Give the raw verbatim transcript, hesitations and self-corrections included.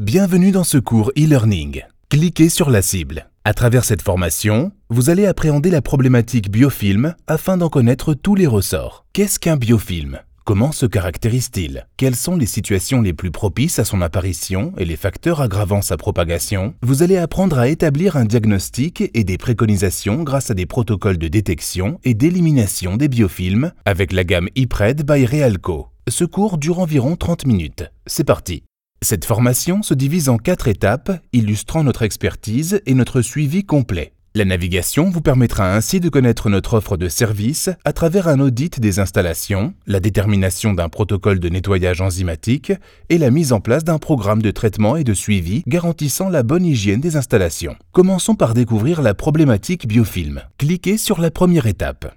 Bienvenue dans ce cours e-learning. Cliquez sur la cible. À travers cette formation, vous allez appréhender la problématique biofilm afin d'en connaître tous les ressorts. Qu'est-ce qu'un biofilm ? Comment se caractérise-t-il ? Quelles sont les situations les plus propices à son apparition et les facteurs aggravant sa propagation ? Vous allez apprendre à établir un diagnostic et des préconisations grâce à des protocoles de détection et d'élimination des biofilms avec la gamme ePred by Realco. Ce cours dure environ trente minutes. C'est parti. Cette formation se divise en quatre étapes, illustrant notre expertise et notre suivi complet. La navigation vous permettra ainsi de connaître notre offre de services à travers un audit des installations, la détermination d'un protocole de nettoyage enzymatique et la mise en place d'un programme de traitement et de suivi garantissant la bonne hygiène des installations. Commençons par découvrir la problématique biofilm. Cliquez sur la première étape.